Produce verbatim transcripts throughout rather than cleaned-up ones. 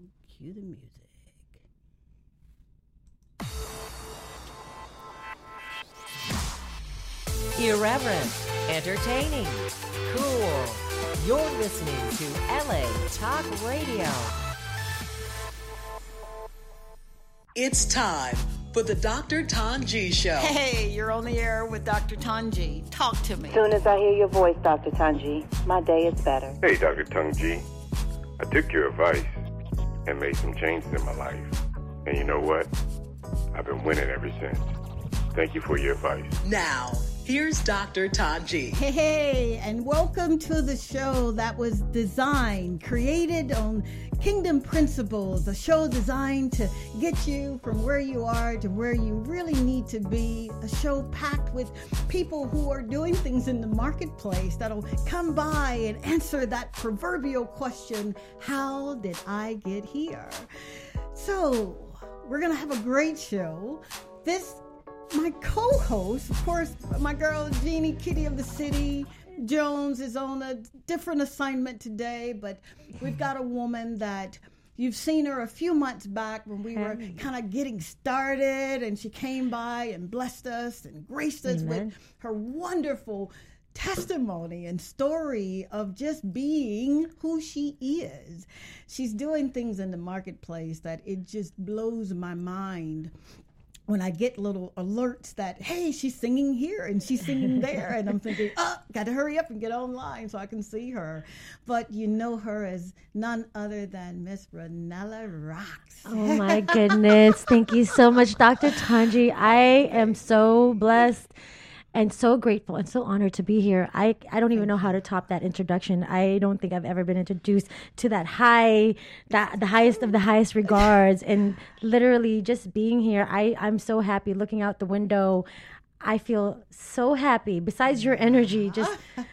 cue the music. Irreverent, entertaining, cool. You're listening to L A Talk Radio. It's time for the Doctor Tanji Show. Hey, you're on the air with Doctor Tanji. Talk to me. As soon as I hear your voice, Doctor Tanji, my day is better. Hey, Doctor Tanji. I took your advice and made some changes in my life. And you know what? I've been winning ever since. Thank you for your advice. Now, here's Doctor Tanji. Hey, hey, and welcome to the show that was designed, created on Kingdom Principles, a show designed to get you from where you are to where you really need to be, a show packed with people who are doing things in the marketplace that'll come by and answer that proverbial question, how did I get here? So, we're going to have a great show. This My co-host, of course, my girl Jeannie Kitty of the City Jones is on a different assignment today, but we've got a woman that you've seen her a few months back when we were kind of getting started, and she came by and blessed us and graced us Amen. with her wonderful testimony and story of just being who she is. She's doing things in the marketplace that it just blows my mind. When I get little alerts that, hey, she's singing here and she's singing there. And I'm thinking, oh, got to hurry up and get online so I can see her. But you know her as none other than Miss Ranella Rocks. Oh, my goodness. Thank you so much, Doctor Tanji. I am so blessed and so grateful and so honored to be here. I, I don't even know how to top that introduction. I don't think I've ever been introduced to that high, that the highest of the highest regards. And literally just being here, I, I'm so happy looking out the window. I feel so happy. Besides your energy, just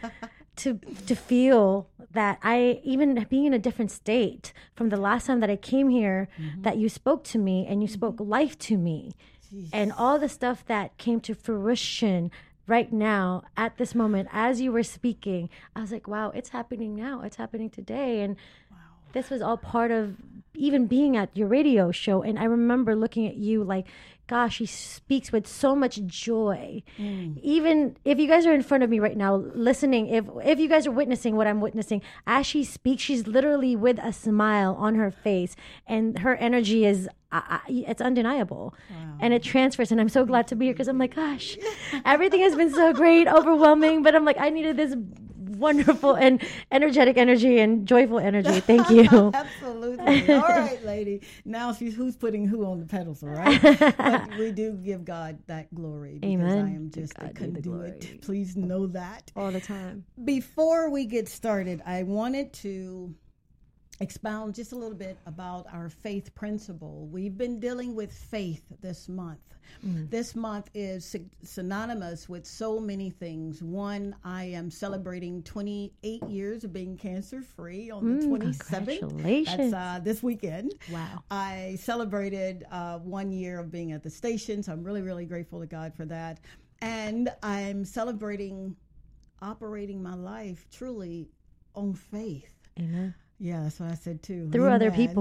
to to feel that I, even being in a different state from the last time that I came here, mm-hmm. that you spoke to me and you spoke mm-hmm. life to me. Jeez. And all the stuff that came to fruition right now at this moment as you were speaking, I was like, wow, it's happening now. It's happening today. And wow. This was all part of even being at your radio show. And I remember looking at you like, gosh, she speaks with so much joy. Mm. Even if you guys are in front of me right now listening, if if you guys are witnessing what I'm witnessing, as she speaks, she's literally with a smile on her face, and her energy is, uh, it's undeniable. Wow. And it transfers, and I'm so glad to be here because I'm like, gosh, everything has been so great, overwhelming, but I'm like, I needed this wonderful and energetic energy and joyful energy. Thank you. Absolutely. All right, lady. Now she's who's putting who on the pedestal, right? But we do give God that glory because Amen. I am just a conduit. Please know that. All the time. Before we get started, I wanted to expound just a little bit about our faith principle. We've been dealing with faith this month. Mm. This month is synonymous with so many things. One, I am celebrating twenty-eight years of being cancer-free on mm, the twenty-seventh. Congratulations. That's uh, this weekend. Wow. I celebrated uh, one year of being at the station, so I'm really, really grateful to God for that. And I'm celebrating operating my life truly on faith. Amen. Yeah, that's what I said too. Through Amen. other people.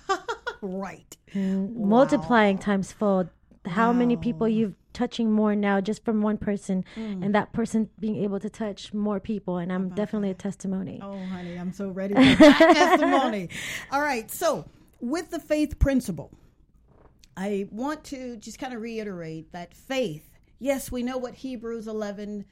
Right. Mm, wow. Multiplying times fold. How wow. many people you've touching more now just from one person, mm. and that person being able to touch more people. And I'm definitely that? a testimony. Oh, honey, I'm so ready for that testimony. All right. So with the faith principle, I want to just kind of reiterate that faith, yes, we know what Hebrews eleven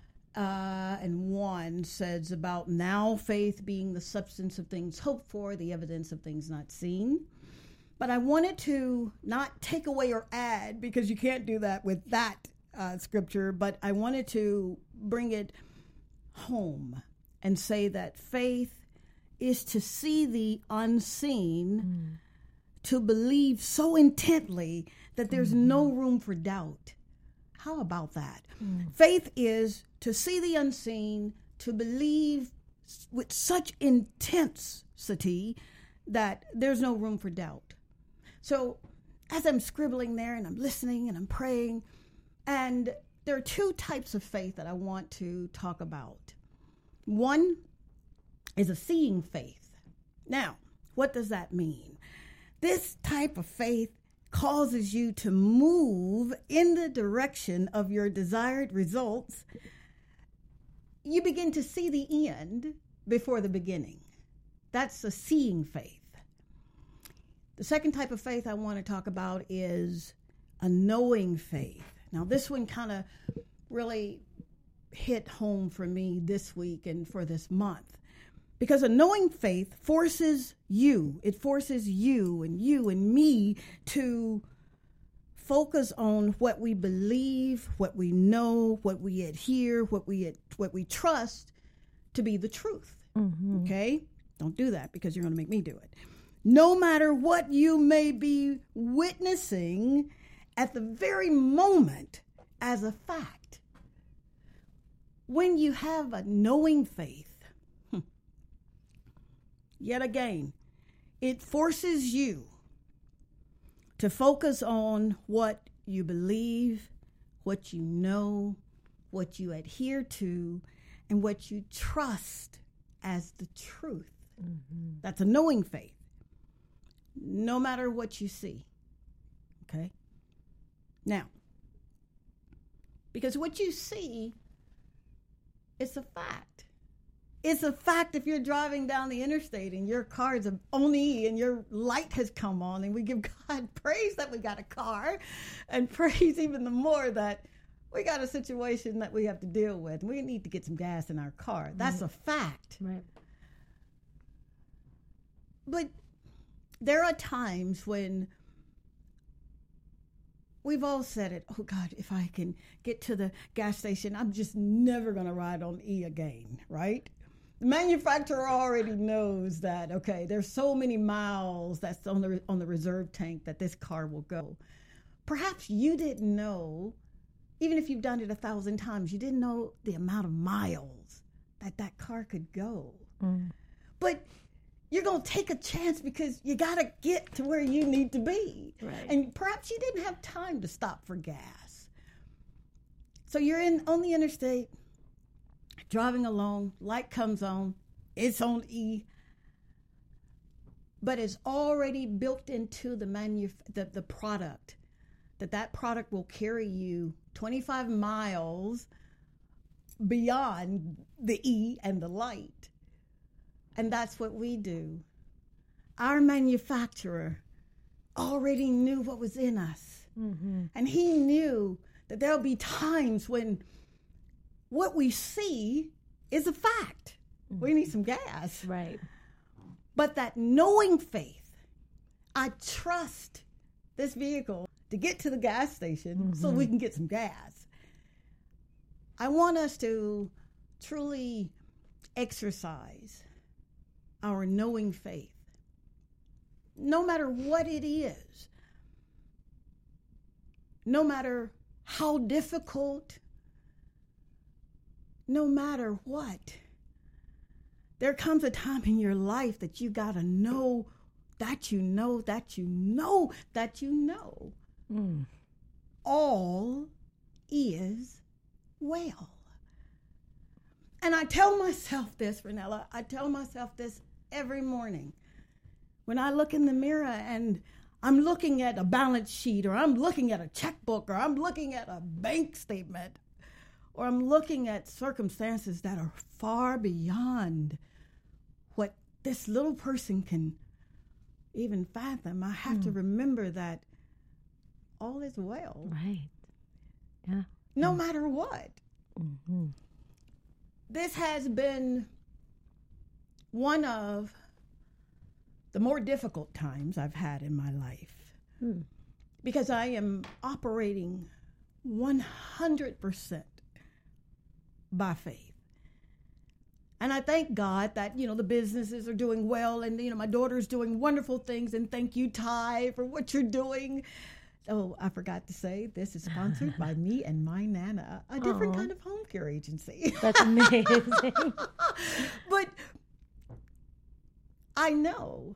Uh, and one says about now faith being the substance of things hoped for, the evidence of things not seen. But I wanted to not take away or add, because you can't do that with that uh, scripture, but I wanted to bring it home and say that faith is to see the unseen, mm. to believe so intently that there's mm. no room for doubt. How about that? Mm. Faith is to see the unseen, to believe with such intensity that there's no room for doubt. So as I'm scribbling there and I'm listening and I'm praying, and there are two types of faith that I want to talk about. One is a seeing faith. Now, what does that mean? This type of faith causes you to move in the direction of your desired results. You begin to see the end before the beginning. That's a seeing faith. The second type of faith I want to talk about is a knowing faith. Now, this one kind of really hit home for me this week and for this month. Because a knowing faith forces you, it forces you and you and me to focus on what we believe, what we know, what we adhere, what we what we trust to be the truth. Mm-hmm. Okay? Don't do that because you're going to make me do it. No matter what you may be witnessing at the very moment as a fact, when you have a knowing faith, yet again, it forces you to focus on what you believe, what you know, what you adhere to, and what you trust as the truth. Mm-hmm. That's a knowing faith. No matter what you see. Okay? Now, because what you see is a fact. It's a fact if you're driving down the interstate and your car is on E and your light has come on, and we give God praise that we got a car, and praise even the more that we got a situation that we have to deal with. We need to get some gas in our car. That's right. A fact. Right. But there are times when we've all said it, oh God, if I can get to the gas station, I'm just never going to ride on E again, right? The manufacturer already knows that, okay, there's so many miles that's on the on the reserve tank that this car will go. Perhaps you didn't know, even if you've done it a thousand times, you didn't know the amount of miles that that car could go. Mm. But you're going to take a chance because you got to get to where you need to be. Right. And perhaps you didn't have time to stop for gas. So you're in on the interstate, driving along, light comes on, it's on E, but it's already built into the manuf- the, the product, that that product will carry you twenty-five miles beyond the E and the light. And that's what we do. Our manufacturer already knew what was in us. Mm-hmm. And he knew that there'll be times when what we see is a fact. Mm-hmm. We need some gas. Right. But that knowing faith, I trust this vehicle to get to the gas station mm-hmm. so we can get some gas. I want us to truly exercise our knowing faith, no matter what it is, no matter how difficult, no matter what. There comes a time in your life that you got to know that you know that you know that you know mm. all is well. And I tell myself this, Renella, I tell myself this every morning. When I look in the mirror and I'm looking at a balance sheet, or I'm looking at a checkbook, or I'm looking at a bank statement, or I'm looking at circumstances that are far beyond what this little person can even fathom, I have mm. to remember that all is well. Right. Yeah. No mm. matter what. Mm-hmm. This has been one of the more difficult times I've had in my life hmm. because I am operating one hundred percent by faith. And I thank God that, you know, the businesses are doing well, and, you know, my daughter's doing wonderful things, and thank you, Ty, for what you're doing. Oh, I forgot to say, this is sponsored by me and my Nana, a different Aww. kind of home care agency. That's amazing. But I know.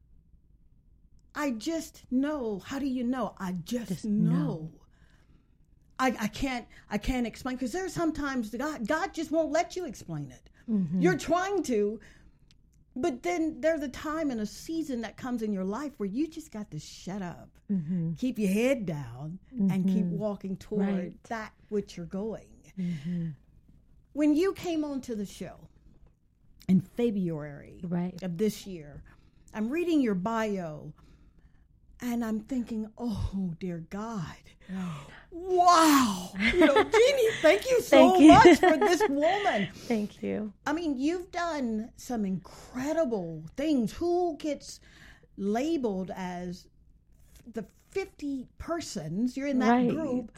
I just know. How do you know? I just, just know. know. I, I can't I can't explain, because there's sometimes God, God just won't let you explain it. Mm-hmm. You're trying to, But then there's a time and a season that comes in your life where you just got to shut up, Mm-hmm. keep your head down, and keep walking toward Right. that which you're going. Mm-hmm. When you came onto the show in February Right. of this year, I'm reading your bio and I'm thinking, oh, dear God. Wow. You know, Jeannie, thank you so Thank you. much for this woman. Thank you. I mean, you've done some incredible things. Who gets labeled as the fifty persons? You're in that Right. group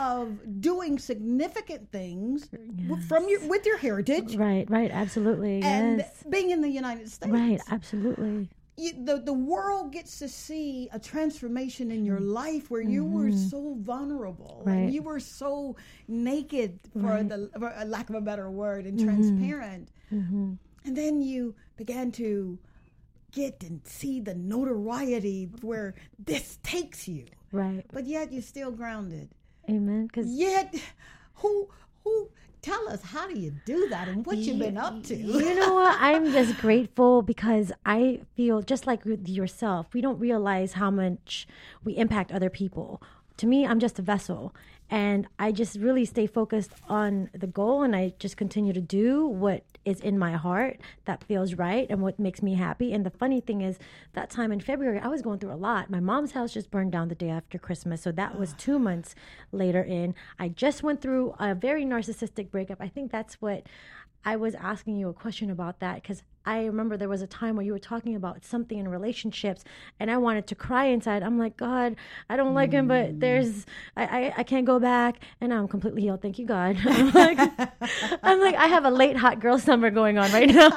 of doing significant things w from your with your heritage Right, right, absolutely. and Yes. being in the United States. Right, absolutely. You, the the world gets to see a transformation in your life where you were so vulnerable Right. and you were so naked, for Right. the for a lack of a better word, and transparent. Mm-hmm. And then you began to get and see the notoriety where this takes you, Right. but yet you're still grounded. Amen. Because Yet, who who tell us, how do you do that and what you've been up to? You know what? I'm just grateful because I feel just like with yourself, we don't realize how much we impact other people. To me, I'm just a vessel. And I just really stay focused on the goal, and I just continue to do what is in my heart that feels right and what makes me happy. And the funny thing is, that time in February, I was going through a lot. My mom's house just burned down the day after Christmas, so that was two months later in. I just went through a very narcissistic breakup. I think that's what I was asking you a question about, that because I remember there was a time where you were talking about something in relationships, and I wanted to cry inside. I'm like, God, I don't like him, but there's, I, I, I can't go back, and now I'm completely healed. Thank you, God. I'm like, I'm like, I have a late hot girl summer going on right now.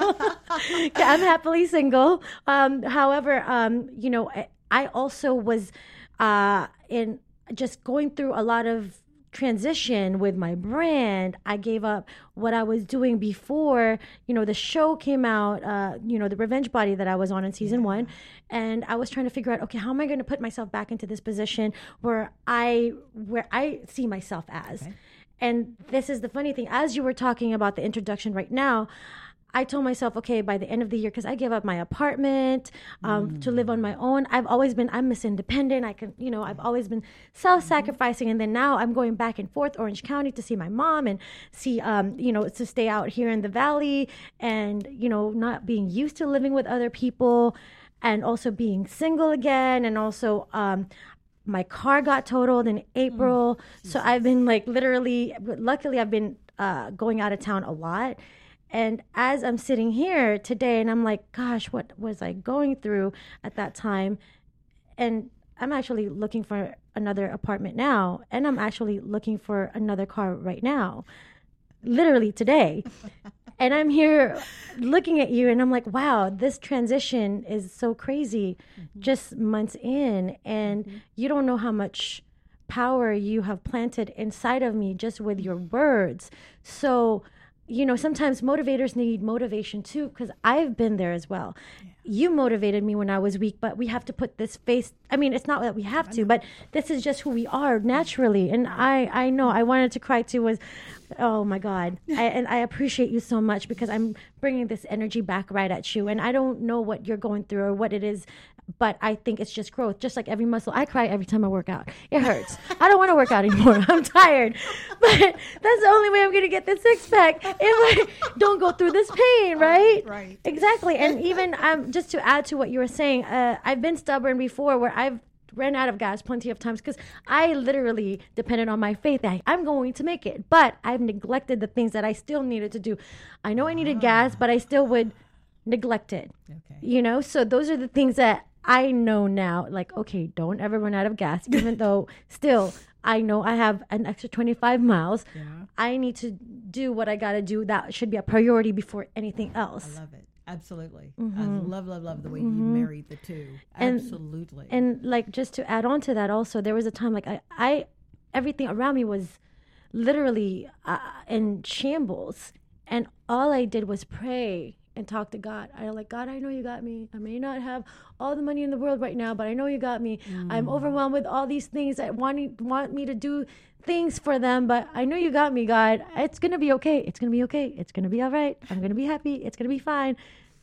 I'm happily single. Um, however, um, you know, I, I also was uh, in just going through a lot of transition with my brand. I gave up what I was doing before, you know, the show came out, uh, you know, the Revenge Body that I was on in season yeah. one. And I was trying to figure out, okay, how am I going to put myself back into this position where I, where I see myself as, okay. And this is the funny thing, as you were talking about the introduction right now, I told myself, okay, by the end of the year, because I gave up my apartment um, mm. to live on my own. I've always been, I'm Miss Independent. I can, you know, I've always been self-sacrificing. And then now I'm going back and forth Orange County to see my mom and see, um, you know, to stay out here in the Valley and, you know, not being used to living with other people and also being single again. And also, um, my car got totaled in April. Mm. So I've been like literally, luckily I've been uh, going out of town a lot. And as I'm sitting here today and I'm like, gosh, what was I going through at that time? And I'm actually looking for another apartment now. And I'm actually looking for another car right now, literally today. And I'm here looking at you and I'm like, wow, this transition is so crazy, mm-hmm. just months in. And mm-hmm. you don't know how much power you have planted inside of me just with your words. So, you know, sometimes motivators need motivation too, because I've been there as well. Yeah. You motivated me when I was weak, but we have to put this face. I mean, it's not that we have to, but this is just who we are naturally. And I, I know I wanted to cry too was, oh my God. I, and I appreciate you so much because I'm bringing this energy back right at you. And I don't know what you're going through or what it is, but I think it's just growth. Just like every muscle, I cry every time I work out. It hurts. I don't want to work out anymore. I'm tired. But that's the only way I'm going to get this six pack if I don't go through this pain, right? Right. Exactly. And even um, just to add to what you were saying, uh, I've been stubborn before where I've ran out of gas plenty of times because I literally depended on my faith that I'm going to make it. But I've neglected the things that I still needed to do. I know I needed ah. gas, but I still would neglect it. Okay. You know, so those are the things that I know now, like, okay, don't ever run out of gas, even though still I know I have an extra twenty-five miles. Yeah. I need to do what I got to do. That should be a priority before anything else. I love it. Absolutely. Mm-hmm. I love, love, love the way mm-hmm. you married the two. And, Absolutely. And like, just to add on to that also, there was a time like I, I everything around me was literally uh, in shambles. And all I did was pray and talk to God. I like, God, I know you got me. I may not have all the money in the world right now, but I know you got me. Mm. I'm overwhelmed with all these things that want, want me to do things for them, but I know you got me, God. It's going to be okay. It's going to be okay. It's going to be all right. I'm going to be happy. It's going to be fine.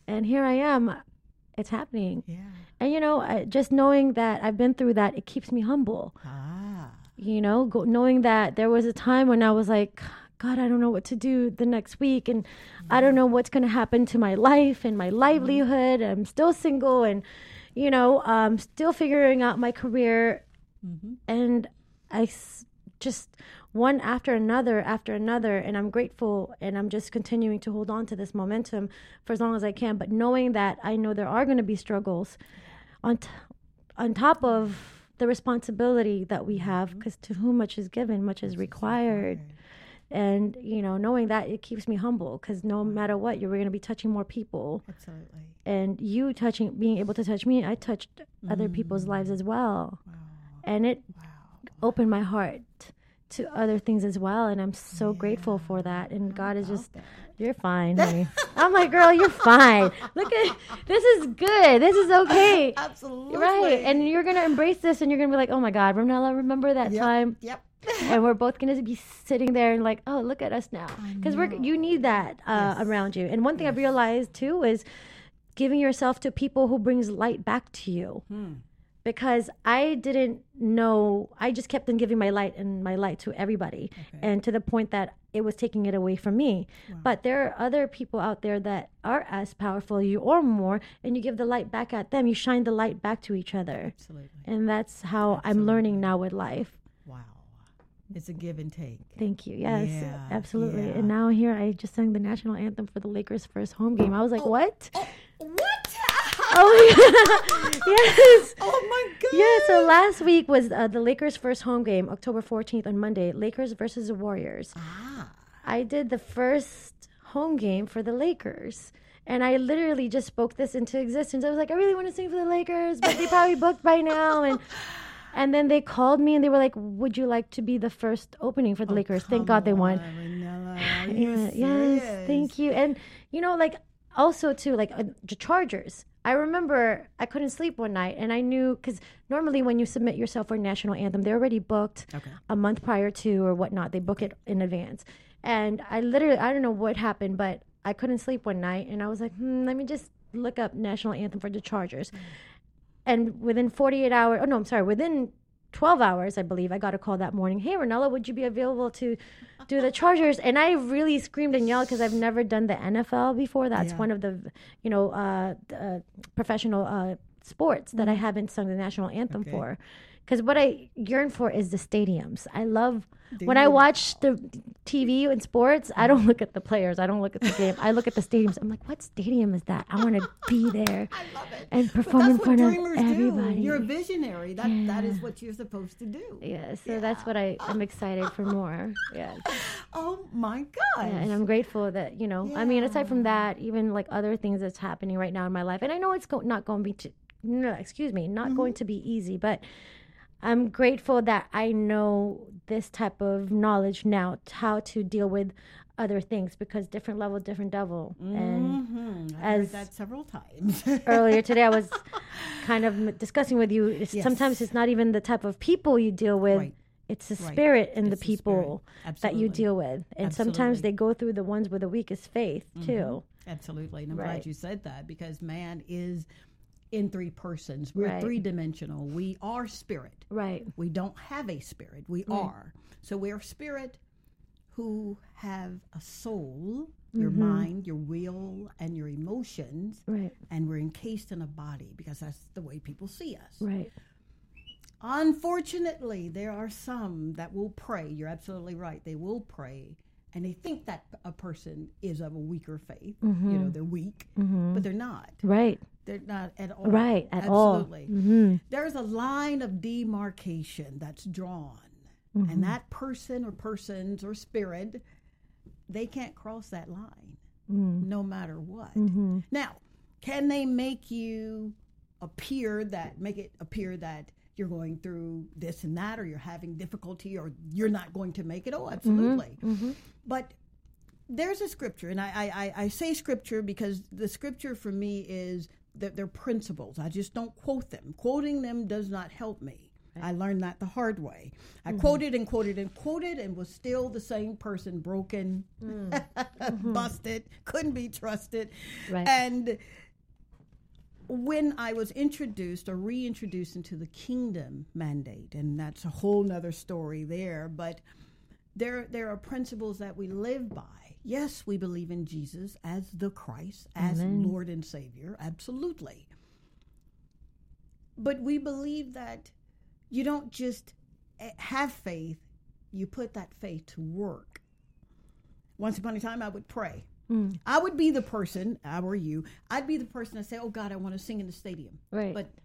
And here I am. It's happening. Yeah. And, you know, I, just knowing that I've been through that, it keeps me humble. Ah. You know, go, knowing that there was a time when I was like, God, I don't know what to do the next week. And mm-hmm. I don't know what's going to happen to my life and my livelihood. Mm-hmm. I'm still single and, you know, um, still figuring out my career. Mm-hmm. And I s- just one after another after another. And I'm grateful. And I'm just continuing to hold on to this momentum for as long as I can. But knowing that I know there are going to be struggles on, t- on top of the responsibility that we have, because to whom much is given, much is required. And, you know, knowing that, it keeps me humble, because no matter what, you're going to be touching more people. Absolutely. And you touching, being able to touch me, I touched mm. other people's lives as well. Wow. And it wow. opened my heart to other things as well. And I'm so yeah. grateful for that. And How God is just, that? You're fine, honey. I'm like, girl, you're fine. Look at, this is good. This is okay. Absolutely. Right. And you're going to embrace this, and you're going to be like, oh my God, Ronella, remember that yep. time? Yep. And we're both going to be sitting there and like, oh, look at us now. Because we're you need that uh, yes. around you. And one thing yes. I realized too is giving yourself to people who brings light back to you. Hmm. Because I didn't know, I just kept on giving my light and my light to everybody. Okay. And to the point that it was taking it away from me. Wow. But there are other people out there that are as powerful as you or more, and you give the light back at them. You shine the light back to each other. Absolutely. And that's how Absolutely. I'm learning now with life. Wow. It's a give and take. Thank you. Yes, yeah, absolutely. Yeah. And now here I just sang the national anthem for the Lakers' first home game. I was like, oh, what? Oh, what? Oh, yes. Oh, my God. Yeah, so last week was uh, the Lakers' first home game, October fourteenth on Monday, Lakers versus the Warriors. Ah. I did the first home game for the Lakers. And I literally just spoke this into existence. I was like, I really want to sing for the Lakers, but they probably booked by now. And and then they called me and they were like, would you like to be the first opening for the oh, Lakers? Thank God they won. On, Are you yeah, yes, thank you. And, you know, like, also, too, like, uh, the Chargers. I remember I couldn't sleep one night, and I knew, because normally when you submit yourself for a national anthem, they're already booked okay. a month prior to or whatnot. They book it in advance. And I literally, I don't know what happened, but I couldn't sleep one night, and I was like, hmm, let me just look up national anthem for the Chargers. Mm. And within forty-eight hours, oh no, I'm sorry, within twelve hours, I believe, I got a call that morning. Hey, Ronella, would you be available to do the Chargers? And I really screamed and yelled because I've never done the N F L before. That's yeah. one of the, you know, uh, uh, professional uh, sports that mm-hmm. I haven't sung the national anthem okay. for. Because what I yearn for is the stadiums. I love, Do when you? I watch the T V and sports, I don't look at the players. I don't look at the game. I look at the stadiums. I'm like, what stadium is that? I want to be there I love it. and perform in front of everybody. Do. You're a visionary. That yeah. That is what you're supposed to do. Yeah, so yeah. that's what I, I'm excited for more. Yeah. Oh, my God. Yeah, and I'm grateful that, you know, yeah. I mean, aside from that, even like other things that's happening right now in my life, and I know it's go- not going to be, t- no, excuse me, not mm-hmm. going to be easy, but I'm grateful that I know this type of knowledge now, how to deal with other things, because different level, different devil. Mm-hmm. And I've as heard that several times. earlier today, I was kind of discussing with you, it's, yes. sometimes it's not even the type of people you deal with. Right. It's the spirit right. in it's the people the that you deal with. And Absolutely. Sometimes they go through the ones with the weakest faith, mm-hmm. too. Absolutely. And I'm right. glad you said that, because man is in three persons. We're right. three-dimensional. We are spirit. Right. We don't have a spirit. We right. are. So we're spirit who have a soul, your mm-hmm. mind, your will, and your emotions. Right. And we're encased in a body, because that's the way people see us. Right. Unfortunately, there are some that will pray. You're absolutely right. They will pray, and they think that a person is of a weaker faith. Mm-hmm. You know, they're weak, mm-hmm. but they're not. Right. They're not at all. Right, at Absolutely. all. Absolutely. Mm-hmm. There's a line of demarcation that's drawn, mm-hmm. and that person or persons or spirit, they can't cross that line, mm-hmm. no matter what. Mm-hmm. Now, can they make you appear that, make it appear that you're going through this and that, or you're having difficulty, or you're not going to make it? Oh, absolutely. Mm-hmm. Mm-hmm. But there's a scripture, and I, I, I say scripture because the scripture for me is that they're principles. I just don't quote them. Quoting them does not help me. I learned that the hard way. I mm-hmm. quoted and quoted and quoted and was still the same person, broken, mm. mm-hmm. busted, couldn't be trusted. Right. And when I was introduced or reintroduced into the kingdom mandate, and that's a whole nother story there, but there there are principles that we live by. Yes, we believe in Jesus as the Christ, as Amen. Lord and Savior, absolutely. But we believe that you don't just have faith, you put that faith to work. Once upon a time, I would pray. Mm. I would be the person, I were you, I'd be the person that say, oh God, I want to sing in the stadium. Right. But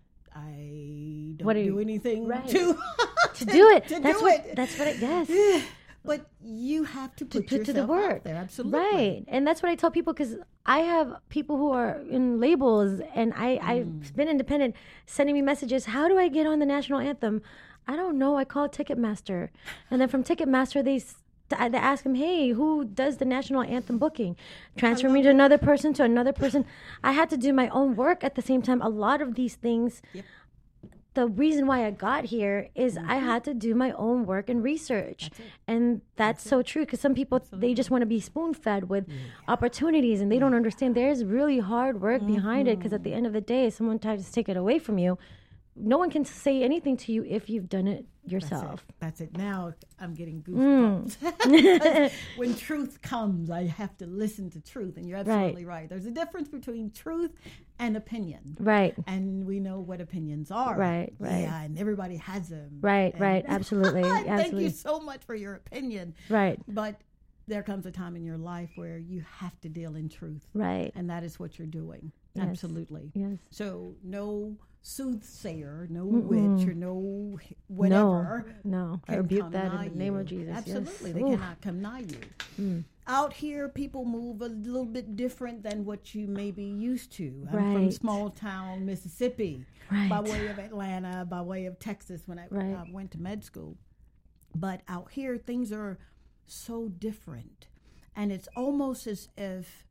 I don't what do, do you, anything right. to, to do it. To that's do what, it. That's what it does. But you have to put, to put yourself to the work. out there. Absolutely. Right. And that's what I tell people, because I have people who are in labels, and I, mm. I've been independent sending me messages. How do I get on the national anthem? I don't know. I call Ticketmaster. And then from Ticketmaster, they, they ask them, hey, who does the national anthem booking? Transfer me to another person, to another person. I had to do my own work at the same time. A lot of these things... Yep. The reason why I got here is mm-hmm. I had to do my own work and research. That's and that's, that's so true, because some people, Absolutely. They just want to be spoon-fed with yeah. opportunities, and they don't understand there's really hard work mm-hmm. behind it, because at the end of the day, if someone tries to take it away from you, no one can say anything to you if you've done it yourself. That's it. That's it. Now I'm getting goosebumps. Mm. When truth comes, I have to listen to truth. And you're absolutely right. right. There's a difference between truth and opinion. Right. And we know what opinions are. Right, right. Yeah, and everybody has them. Right, and right. Absolutely. Thank absolutely. you so much for your opinion. Right. But there comes a time in your life where you have to deal in truth. Right. And that is what you're doing. Yes. Absolutely. Yes. So no soothsayer, no Mm-mm. witch, or no whatever. No, no. I rebuke that in the name you. of Jesus. Absolutely. Yes. They Ooh. cannot come nigh you. Mm. Out here, people move a little bit different than what you may be used to. I'm right. from small town Mississippi, right. by way of Atlanta, by way of Texas when I right. uh, went to med school. But out here, things are so different. And it's almost as if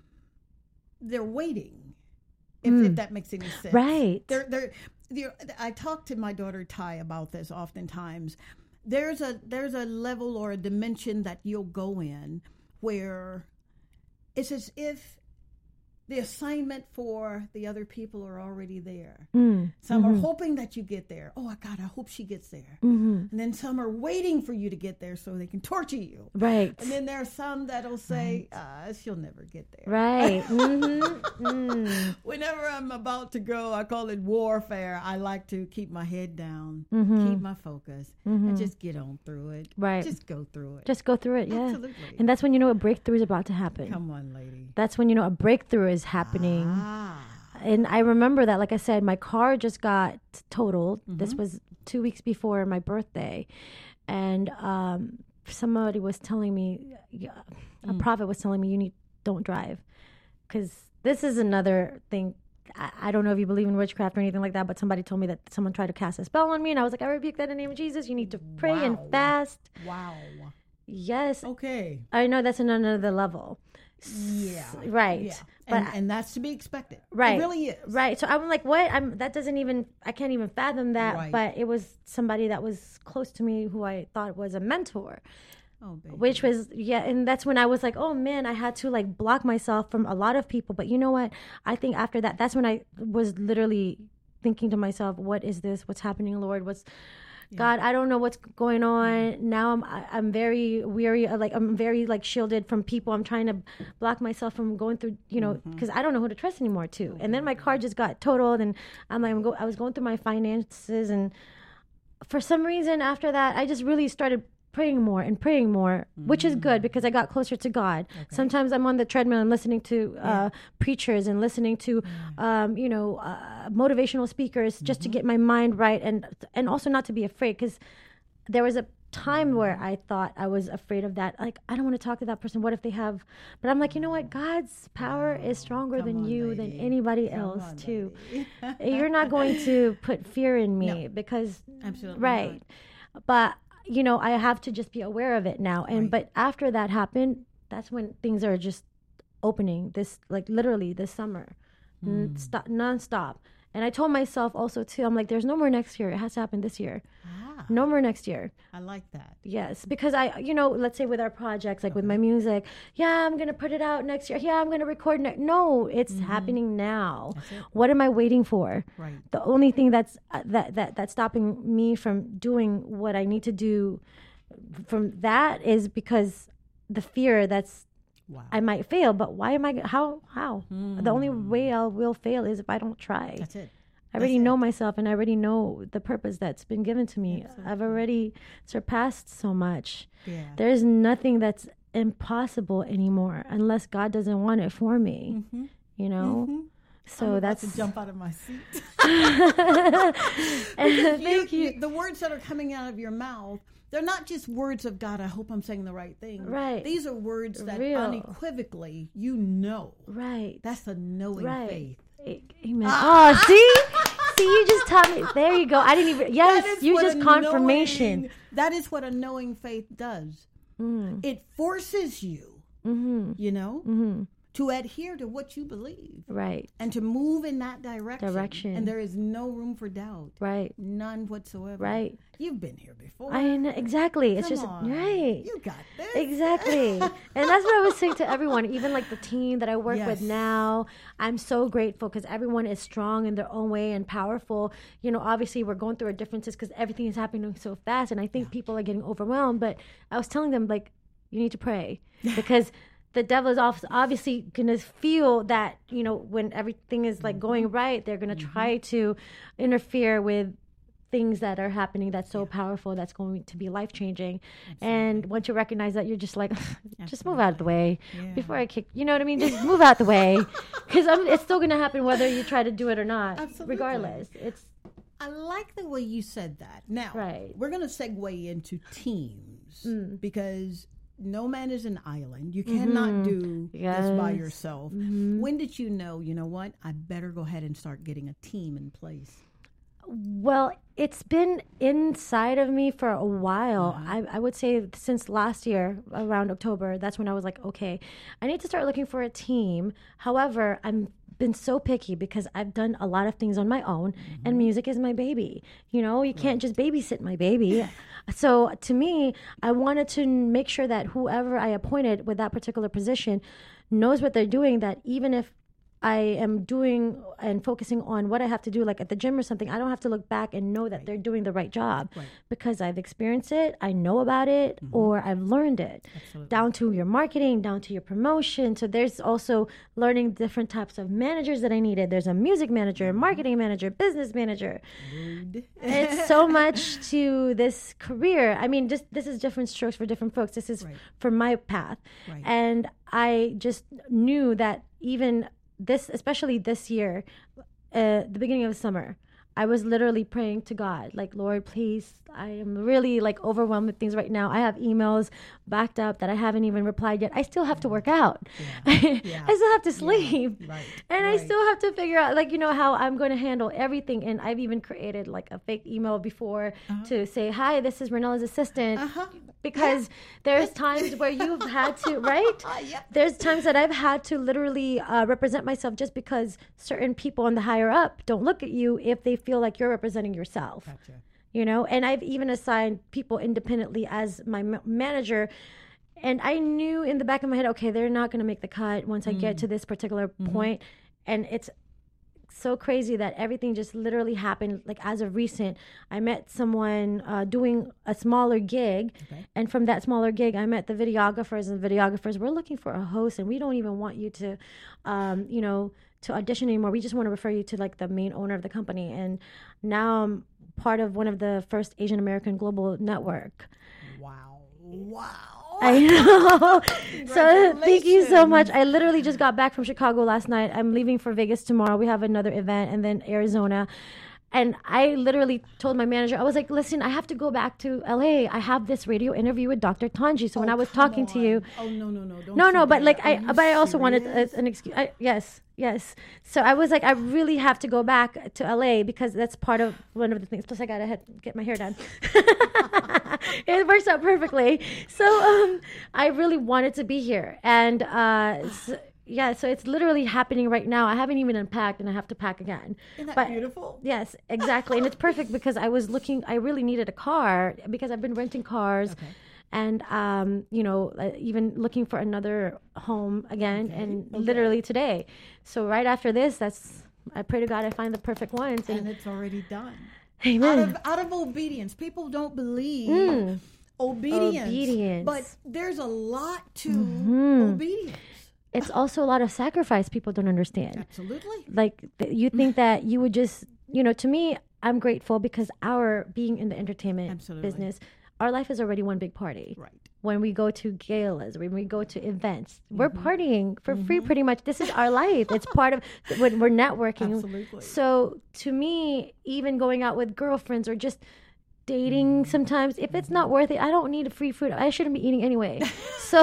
they're waiting, if, mm. if that makes any sense. Right. They're, they're, they're, I talk to my daughter Ty about this oftentimes. There's a there's a level or a dimension that you'll go in where it's as if the assignment for the other people are already there. Mm. Some mm-hmm. are hoping that you get there. Oh, God, I hope she gets there. Mm-hmm. And then some are waiting for you to get there so they can torture you. Right. And then there are some that'll say, right. uh, she'll never get there. Right. Mm-hmm. mm. Whenever I'm about to go, I call it warfare. I like to keep my head down, mm-hmm. keep my focus, mm-hmm. and just get on through it. Right. Just go through it. Just go through it, yeah. Absolutely. And that's when you know a breakthrough is about to happen. Come on, lady. That's when you know a breakthrough is happening. Ah. And I remember that, like I said, my car just got totaled. Mm-hmm. This was two weeks before my birthday. And um, somebody was telling me, a mm. prophet was telling me, you need, don't drive. Because this is another thing. I, I don't know if you believe in witchcraft or anything like that, but somebody told me that someone tried to cast a spell on me. And I was like, I rebuke that in the name of Jesus. You need to pray wow. and fast. Wow. Yes. Okay. I know that's on another level. Yeah. Right. Yeah. But and, and that's to be expected. Right. It really is. Right. So I'm like, what? I'm that doesn't even I can't even fathom that. Right. But it was somebody that was close to me who I thought was a mentor. Oh, baby. Which was yeah, and that's when I was like, oh man, I had to like block myself from a lot of people. But you know what? I think after that, that's when I was literally thinking to myself, what is this? What's happening, Lord? What's Yeah. God, I don't know what's going on. Now I'm I'm very weary. Like I'm very like shielded from people. I'm trying to block myself from going through, you know, because mm-hmm. I don't know who to trust anymore too. Mm-hmm. And then my car just got totaled, and I'm like, I'm go, I was going through my finances, and for some reason after that, I just really started praying more and praying more, mm-hmm. which is good because I got closer to God. Okay. Sometimes I'm on the treadmill and listening to uh, yeah. preachers and listening to, mm-hmm. um, you know, uh, motivational speakers mm-hmm. just to get my mind right, and and also not to be afraid, because there was a time mm-hmm. where I thought I was afraid of that. Like, I don't want to talk to that person. What if they have? But I'm like, you know what? God's power oh, is stronger than on, you, lady. than anybody come else, on, too. You're not going to put fear in me no. because, absolutely right. Not. But you know, I have to just be aware of it now. And right. but after that happened, that's when things are just opening. This like literally this summer, mm. N- stop, nonstop. And I told myself also too, I'm like, there's no more next year. It has to happen this year. Ah, No more next year. I like that. Yes, because I, you know, let's say with our projects, like with my music, yeah, I'm gonna put it out next year. Yeah, I'm gonna record next. No, it's happening now. What am I waiting for? Right. The only thing that's uh, that that that's stopping me from doing what I need to do from that is because the fear that's Wow. I might fail. But why am I? How? How? The only way I will fail is if I don't try. That's it. I already That's know it. myself, and I already know the purpose that's been given to me. Absolutely. I've already surpassed so much. Yeah. There's nothing that's impossible anymore unless God doesn't want it for me. Mhm. You know? Mhm. So I'm about that's to jump out of my seat. thank you. The words that are coming out of your mouth, they're not just words of God. I hope I'm saying the right thing. Right. These are words that Real. unequivocally you know. Right. That's the knowing Right. faith. A- Amen. Oh, see? See, you just taught me. There you go. I didn't even. That Yes, is you what just a confirmation. knowing- that is what a knowing faith does. It forces you, you know, to adhere to what you believe Right. and to move in that direction. Direction. And there is no room for doubt. Right. None whatsoever. Right. You've been here before. I know, exactly. It's Come just on. right. You got this. Exactly. And that's what I was saying to everyone, even like the team that I work Yes. with now. I'm so grateful because everyone is strong in their own way and powerful. You know, obviously we're going through our differences because everything is happening so fast. And I think people are getting overwhelmed. But I was telling them, like, you need to pray because the devil is off- obviously going to feel that, you know, when everything is like going right, they're going to try to interfere with things that are happening that's so powerful, that's going to be life changing. And once you recognize that, you're just like, just move out of the way Yeah. before I kick, you know what I mean? Just move out the way because it's still going to happen whether you try to do it or not, Absolutely. regardless. It's I like the way you said that. Now, Right. we're going to segue into teams because no man is an island. You cannot do this by Yes. yourself. When did you know, you know what, I better go ahead and start getting a team in place? Well, it's been inside of me for a while. I, I would say since last year, around October, that's when I was like, okay, I need to start looking for a team. However, I'm been so picky because I've done a lot of things on my own and music is my baby. You know, you can't just babysit my baby. So to me, I wanted to make sure that whoever I appointed with that particular position knows what they're doing, that even if I am doing and focusing on what I have to do, like at the gym or something, I don't have to look back and know that they're doing the right job because I've experienced it, I know about it, or I've learned it. Down to your marketing, down to your promotion. So there's also learning different types of managers that I needed. There's a music manager, marketing manager, business manager. It's so much to this career. I mean, just this is different strokes for different folks. This is Right. for my path. Right. And I just knew that even this, especially this year, uh, the beginning of the summer, I was literally praying to God, like, Lord, please, I am really like overwhelmed with things right now. I have emails backed up that I haven't even replied yet. I still have to work out. I still have to sleep. Right. And I Right. still have to figure out, like, you know, how I'm going to handle everything. And I've even created like a fake email before to say, hi, this is Renella's assistant. Uh-huh. Because there's times where you've had to, right? There's times that I've had to literally uh, represent myself just because certain people on the higher up don't look at you if they feel like you're representing yourself. Gotcha. You know, and I've even assigned people independently as my ma- manager. And I knew in the back of my head, okay, they're not going to make the cut once I get to this particular point. And it's so crazy that everything just literally happened. Like as of recent, I met someone uh, doing a smaller gig. And from that smaller gig, I met the videographers, and the videographers were looking for a host. And we don't even want you to, um, you know, to audition anymore. We just want to refer you to like the main owner of the company. And now I'm part of one of the first Asian American global network. Wow. Wow. I know. So thank you so much. I literally just got back from Chicago last night. I'm leaving for Vegas tomorrow. We have another event, and then Arizona. And I literally told my manager, I was like, listen, I have to go back to L A. I have this radio interview with Doctor Tanji. So when Oh, I was come talking to on. you, Oh, no, no, no. Don't no, you no, but dare. like Are I, you but I also wanted serious? a, an excuse. I, yes, yes. So I was like, I really have to go back to L A because that's part of one of the things. Plus, I gotta head, get my hair done. It works out perfectly. So um, I really wanted to be here, and uh, s Yeah, so it's literally happening right now. I haven't even unpacked, and I have to pack again. Isn't that But- beautiful? Yes, exactly. And it's perfect because I was looking, I really needed a car because I've been renting cars. Okay. And, um, you know, uh, even looking for another home again, Okay, and okay. literally today. So right after this, that's, I pray to God I find the perfect ones. And And, it's already done. amen. Out of out of obedience. People don't believe obedience. Obedience. But there's a lot to Mm-hmm. obedience. It's also a lot of sacrifice people don't understand. Absolutely. Like th- you think that you would just, you know, to me, I'm grateful because our being in the entertainment Absolutely. business, our life is already one big party. Right. When we go to galas, when we go to events, we're Mm-hmm. partying for free pretty much. This is our life. It's part of when we're networking. Absolutely. So to me, even going out with girlfriends or just dating Mm-hmm. sometimes, if it's not worth it, I don't need free food. I shouldn't be eating anyway. So,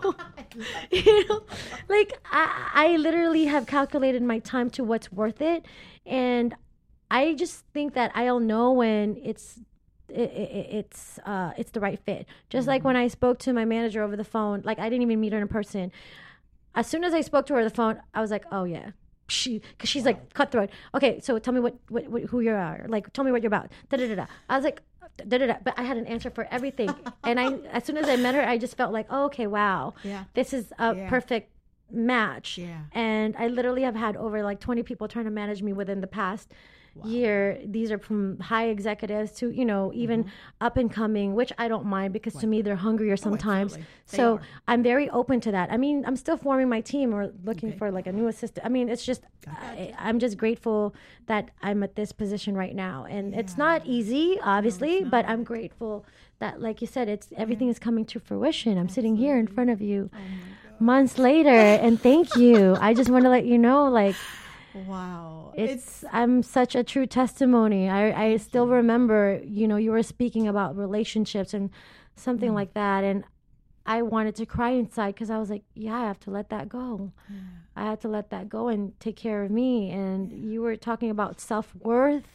you know, like I, I literally have calculated my time to what's worth it. And I just think that I'll know when it's it, it, it's uh it's the right fit. Just like when I spoke to my manager over the phone, like I didn't even meet her in person. As soon as I spoke to her on the phone, I was like, oh yeah, she, because she's like cutthroat. Okay, so tell me what, what, what who you are. Like, tell me what you're about. Da da da da. I was like, da da da. But I had an answer for everything. And I, as soon as I met her, I just felt like, oh, okay, wow, Yeah. this is a Yeah. perfect match. Yeah. And I literally have had over like twenty people trying to manage me within the past year. These are from high executives to, you know, even Mm-hmm. up and coming, which I don't mind because to me they're hungrier sometimes. absolutely. They So are. I'm very open to that. I mean, I'm still forming my team or looking for like a new assistant. I mean, it's just, I, I'm just grateful that I'm at this position right now. And it's not easy, obviously, but I'm grateful that, like you said, it's everything is coming to fruition. I'm sitting here in front of you months later, and thank you. I just want to let you know, like, Wow. it's, I'm such a true testimony. I, I still remember, you know, you were speaking about relationships and something Mm. like that. And I wanted to cry inside because I was like, yeah, I have to let that go. I had to let that go and take care of me. And you were talking about self-worth.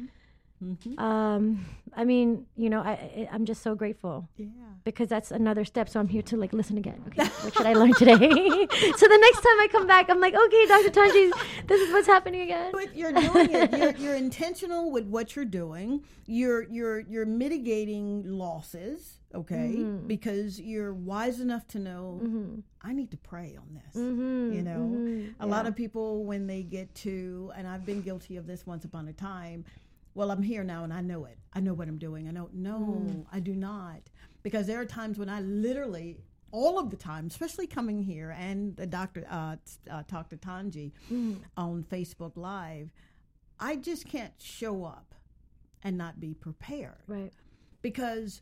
Um, I mean, you know, I, I, I'm just so grateful. Yeah. Because that's another step. So I'm here to like listen again. Okay, what should I learn today? So the next time I come back, I'm like, okay, Doctor Tanji, this is what's happening again. But you're doing it. You're, you're intentional with what you're doing. You're you're you're mitigating losses, okay? Mm-hmm. Because you're wise enough to know I need to pray on this. Mm-hmm. You know, a lot of people when they get to, and I've been guilty of this once upon a time. Well, I'm here now and I know it. I know what I'm doing. I know. No, I do not. Because there are times when I literally, all of the time, especially coming here and the doctor, uh, uh, talk to Tanji on Facebook Live, I just can't show up and not be prepared. Right. Because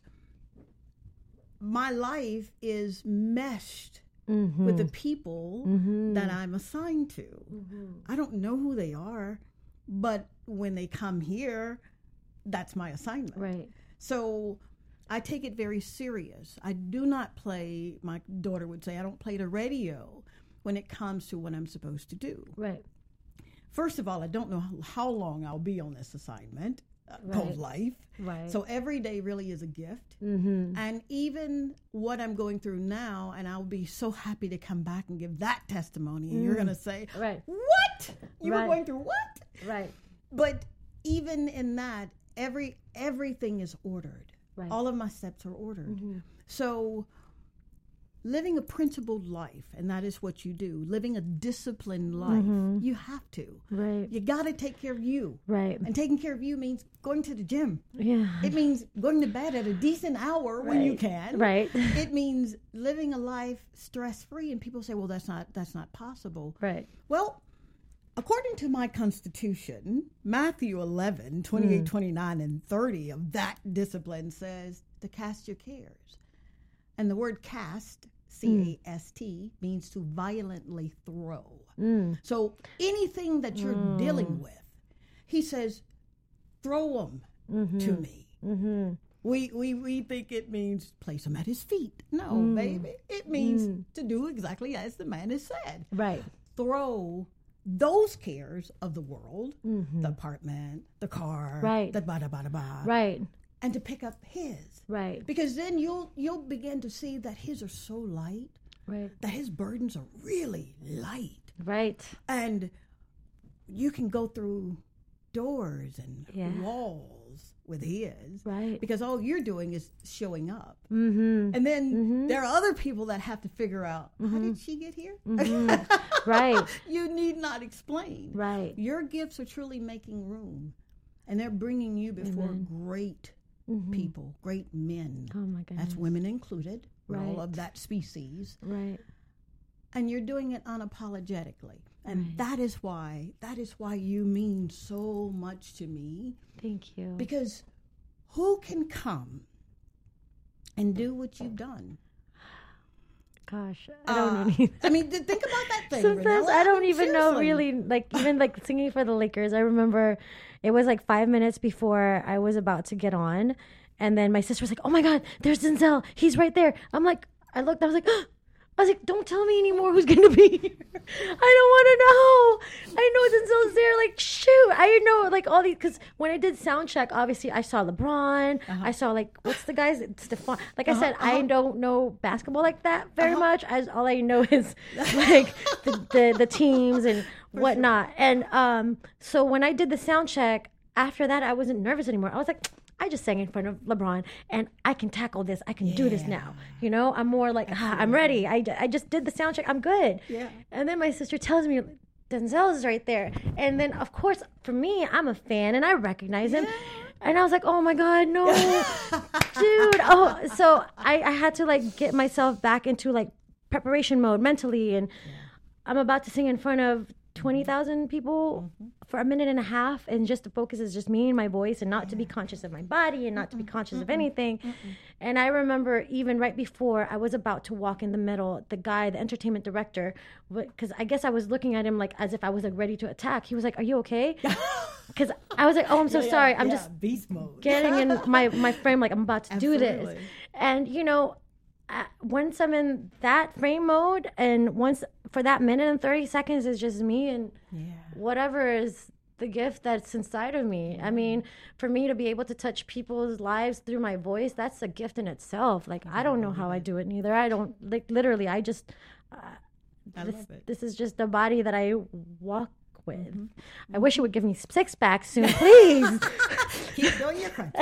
my life is meshed Mm-hmm. with the people that I'm assigned to. I don't know who they are, but when they come here, that's my assignment. Right. So I take it very serious. I do not play, my daughter would say, I don't play the radio when it comes to what I'm supposed to do. Right. First of all, I don't know how, how long I'll be on this assignment uh, called Right. life. Right. So every day really is a gift. Mm-hmm. And even what I'm going through now, and I'll be so happy to come back and give that testimony. And you're going to say, Right. what? You Right. were going through what? Right. But even in that, every everything is ordered. Right. All of my steps are ordered. Mm-hmm. So living a principled life, and that is what you do, living a disciplined life, you have to. Right. You got to take care of you. Right. And taking care of you means going to the gym. Yeah. It means going to bed at a decent hour when you Right. can. Right. It means living a life stress-free. And people say, well, that's not that's not possible. Right. Well, according to my constitution, Matthew eleven, twenty-eight, twenty-nine, and thirty of that discipline says to cast your cares. And the word cast, C A S T, means to violently throw. Mm. So anything that you're dealing with, he says, throw them Mm-hmm. to me. Mm-hmm. We, we we think it means place them at his feet. No, baby. It means to do exactly as the man has said. Right. Throw those cares of the world, the apartment, the car, Right. the bada bada ba, Right. and to pick up his. Right. Because then you'll you'll begin to see that his are so light, Right. that his burdens are really light. Right. And you can go through doors and Yeah. walls with his. Right. Because all you're doing is showing up. Mm-hmm. And then Mhm. there are other people that have to figure out, how did she get here? Right. You need not explain. Right. Your gifts are truly making room. And they're bringing you before Amen. great Mhm. people, great men. Oh my goodness. That's women included. We're all Right. of that species. Right. And you're doing it unapologetically. And Right. that is why, that is why you mean so much to me. Thank you. Because who can come and do what you've done? Gosh, I don't Uh, even. I mean, th- think about that thing. Sometimes Renella. I don't mean, even know seriously. really, like, even like singing for the Lakers. I remember it was like five minutes before I was about to get on. And then my sister was like, oh my God, there's Denzel. He's right there. I'm like, I looked, I was like, I was like, don't tell me anymore who's going to be here. I don't want to know. I know Denzel's there. Like, shoot. I know, like, all these, because when I did sound check, obviously I saw LeBron. I saw, like, what's the guy's? Stephon. Like I said, I don't know basketball like that very much. As all I know is, like, the, the, the teams and whatnot. And um, so when I did the sound check, after that, I wasn't nervous anymore. I was like, I just sang in front of LeBron, and I can tackle this. I can do this now. You know, I'm more like, ah, I'm ready. I, I just did the sound check. I'm good. Yeah. And then my sister tells me, Denzel is right there. And then, of course, for me, I'm a fan, and I recognize him. And I was like, oh, my God, no. Dude. Oh, so I, I had to, like, get myself back into, like, preparation mode mentally. And I'm about to sing in front of twenty thousand people for a minute and a half, and just the focus is just me and my voice, and not to be conscious of my body, and not to be conscious of anything. And I remember even right before I was about to walk in the middle, the guy, the entertainment director, because I guess I was looking at him like as if I was like ready to attack. He was like, are you okay? Because I was like, oh, I'm so Yeah, sorry. I'm yeah, just beast mode. getting in my, my frame, like I'm about to do this. Absolutely. And, you know, uh, once I'm in that frame mode, and once for that minute and thirty seconds is just me and Yeah. whatever is the gift that's inside of me. I mean, for me to be able to touch people's lives through my voice, that's a gift in itself. Like, I don't know how I do it neither. I don't, like, literally, I just, uh, I this, love it. this is just the body that I walk with. Mm-hmm. I wish it would give me six packs soon, please. Keep doing your crunch.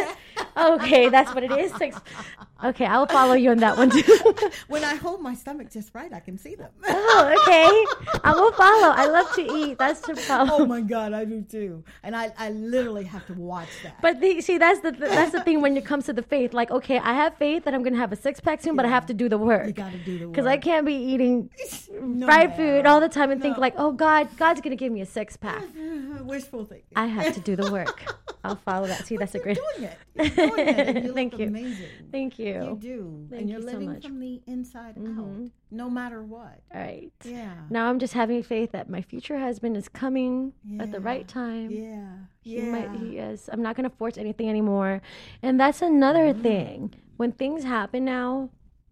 Okay, that's what it is. Six. Okay, I'll follow you on that one too. When I hold my stomach just right, I can see them. Oh, okay. I will follow. I love to eat. That's to follow. Oh my God, I do too. And I, I literally have to watch that. But the, see, that's the that's the thing when it comes to the faith. Like, okay, I have faith that I'm gonna have a six pack soon, but I have to do the work. You got to do the work. Because I can't be eating No, fried ma'am. food all the time and think like, oh God, God's gonna give me a six pack. Wishful thinking. I have to do the work. I'll follow that. See, that's a You're great. doing it. You're doing it. And you Thank look you. amazing. Thank you. You do. Thank and you're you so living much. from the inside Mhm. out, no matter what. All right. Yeah. Now I'm just having faith that my future husband is coming at the Yeah. right time. Yeah. He yeah. might. He is. I'm not going to force anything anymore, and that's another Mm-hmm. thing. When things happen now,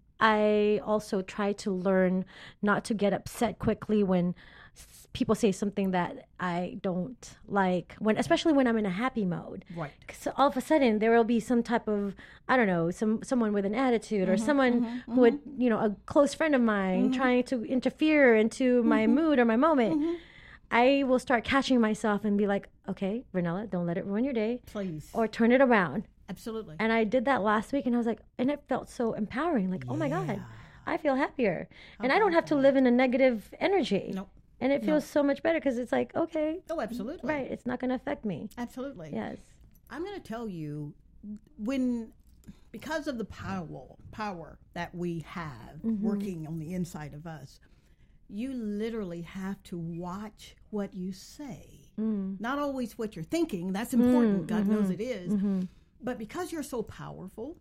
I also try to learn not to get upset quickly when s- people say something that I don't like. When, especially when I'm in a happy mode. Right. So all of a sudden there will be some type of, I don't know, some someone with an attitude or someone who would, you know, a close friend of mine trying to interfere into my mood or my moment. I will start catching myself and be like, okay, Renella, don't let it ruin your day, Please. or turn it around. Absolutely. And I did that last week, and I was like, and it felt so empowering. Like, oh my God, I feel happier, and I don't have to live in a negative energy. Nope. And it feels so much better because it's like, okay, Oh, absolutely. right, it's not going to affect me. Absolutely. Yes. I'm going to tell you, when, because of the power, power that we have working on the inside of us, you literally have to watch what you say. Not always what you're thinking. That's important. God knows it is. But because you're so powerful,